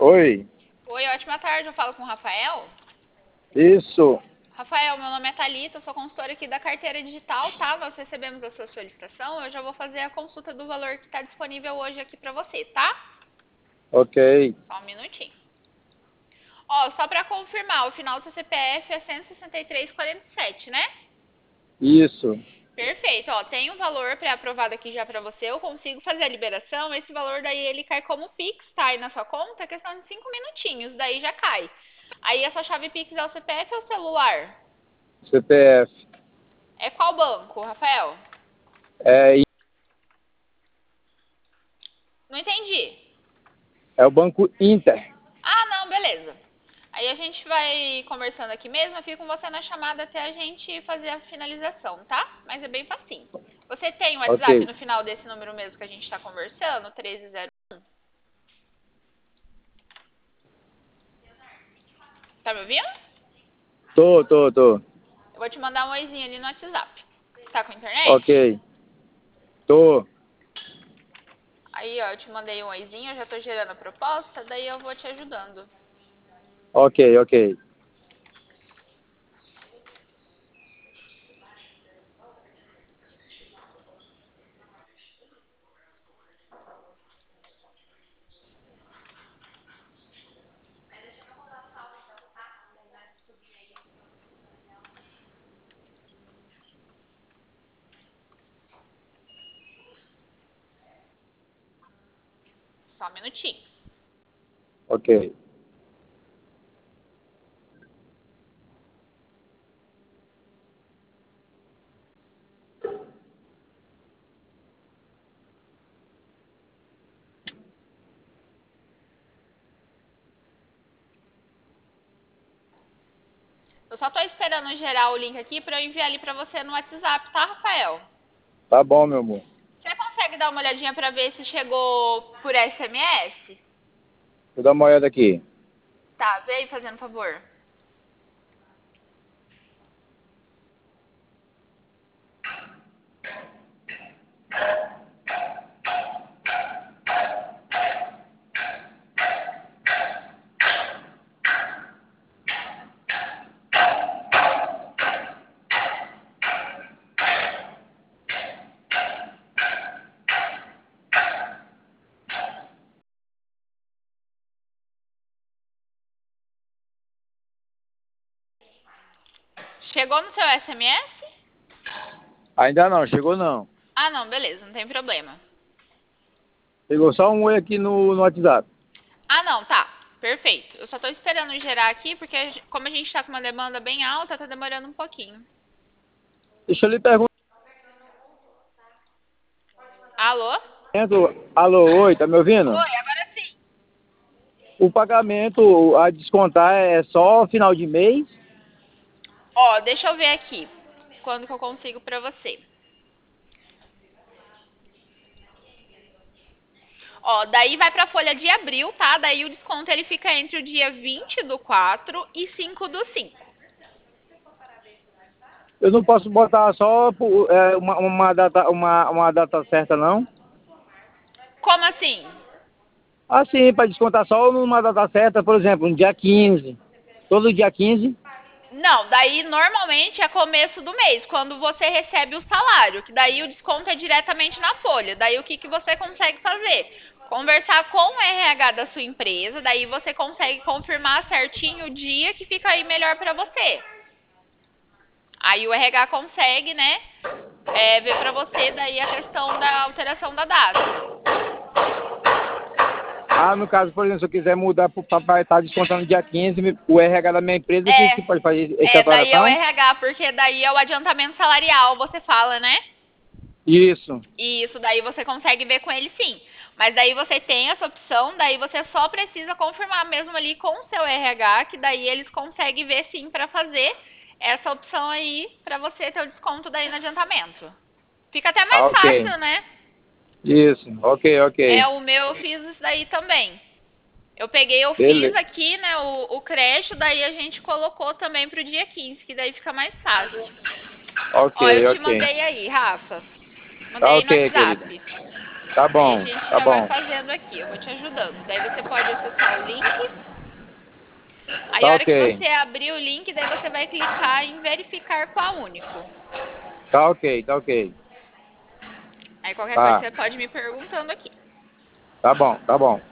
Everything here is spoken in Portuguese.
Oi, Oi, ótima tarde. Eu falo com o Rafael. isso. Rafael, meu nome é Thalita, eu sou consultora aqui da carteira digital, tá? Nós recebemos a sua solicitação. Eu já vou fazer a consulta do valor que está disponível hoje aqui para você, tá? Ok, Só um minutinho. Ó, só para confirmar, o final do seu CPF é 163,47, né? isso. Perfeito, ó, tem um valor pré-aprovado aqui já para você, eu consigo fazer a liberação, esse valor daí ele cai como Pix, tá? Aí na sua conta, é questão de 5 minutinhos, daí já cai. Aí a sua chave Pix é o CPF ou o celular? CPF. É qual banco, Rafael? É, Não entendi. é o Banco Inter. Ah, não, beleza. Aí a gente vai conversando aqui mesmo, eu fico com você na chamada até a gente fazer a finalização, tá? Mas é bem facinho. Você tem o Ok. WhatsApp no final desse número mesmo que a gente está conversando? 1301. Tá me ouvindo? Tô. Eu vou te mandar um oizinho ali no WhatsApp. Tá com internet? Ok. Tô. Aí, ó, eu te mandei um oizinho, eu já tô gerando a proposta, daí eu vou te ajudando. Ok. Só um minutinho. Ok. Eu só tô esperando gerar o link aqui pra eu enviar ali pra você no WhatsApp, tá, Rafael? Tá bom, meu amor. Você consegue dar uma olhadinha pra ver se chegou por SMS? Vou dar uma olhada aqui. Tá, vê aí fazendo favor. Chegou no seu SMS? Ainda não, chegou não. Ah, não, beleza, não tem problema. Chegou só um oi aqui no WhatsApp. Ah, não, tá. Perfeito. Eu só tô esperando gerar aqui, porque como a gente tá com uma demanda bem alta, tá demorando um pouquinho. Deixa eu lhe perguntar. Alô? Alô, oi, tá me ouvindo? Oi, agora sim. O pagamento a descontar é só final de mês? Ó, deixa eu ver aqui. Quando que eu consigo pra você. Ó, daí vai pra folha de abril, tá? Daí o desconto ele fica entre o dia 20/4 e 5/5. Eu não posso botar só uma data certa, não? Como assim? Assim, para descontar só numa data certa, por exemplo, no dia 15. Todo dia 15. Não, daí normalmente é começo do mês, quando você recebe o salário, que daí o desconto é diretamente na folha. Daí o que, que você consegue fazer? Conversar com o RH da sua empresa, daí você consegue confirmar certinho o dia que fica aí melhor para você. Aí o RH consegue, né, ver para você daí a questão da alteração da data. Ah, no caso, por exemplo, se eu quiser mudar para estar descontando dia 15, o RH da minha empresa que pode fazer essa Daí é o alteração? RH, porque daí é o adiantamento salarial, você fala, né? Isso. E isso daí você consegue ver com ele sim. Mas daí você tem essa opção, daí você só precisa confirmar mesmo ali com o seu RH, que daí eles conseguem ver sim para fazer essa opção aí para você ter o desconto daí no adiantamento. Fica até Ah, mais ok. fácil, né? Isso. Ok. O meu eu fiz isso daí também. Eu fiz Beleza. aqui, né, o crédito, daí a gente colocou também pro dia 15, que daí fica mais fácil. Ok, Ó, eu te ok. mandei aí, Rafa. Mandei Tá aí no ok, querida. WhatsApp. Tá Aí a bom, gente tá já vai bom. fazendo aqui, eu vou te ajudando. Daí você pode acessar o link. Aí Tá a hora que ok. você abrir o link, daí você vai clicar em verificar com a Único. Tá ok, tá ok. Aí qualquer coisa Tá, você pode me perguntando aqui. tá bom, tá bom.